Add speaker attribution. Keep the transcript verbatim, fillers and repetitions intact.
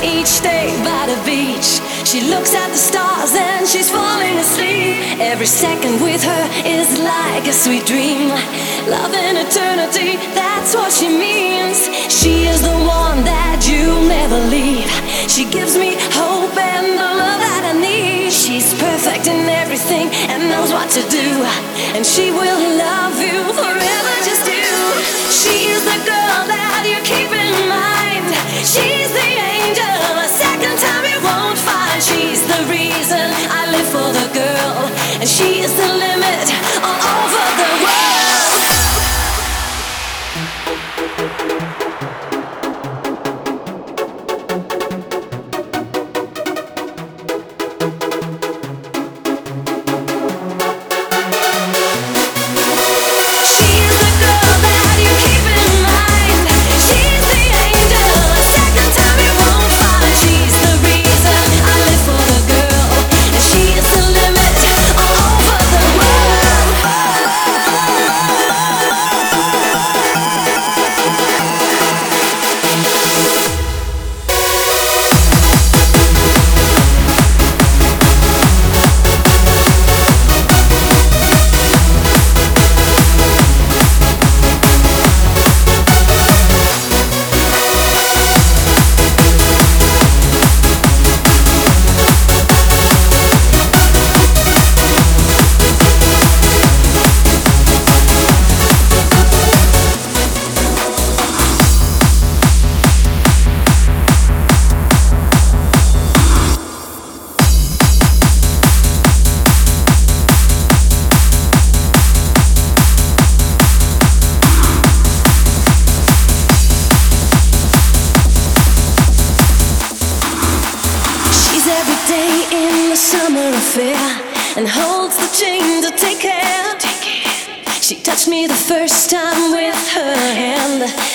Speaker 1: each day by the beach. She looks at the stars and she's falling asleep. Every second with her is like a sweet dream. Love in eternity, that's what she means. She is the one that you'll never leave. She gives me hope and the love that I need. She's perfect in everything and knows what to do. And she will love you forever, just you. She is the girl that you keep in mind. She's the angel, a second time you won't find. She's the reason I live for the girl. And she is the limit all over the world. And holds the chain to take care. She touched me the first time with her hand.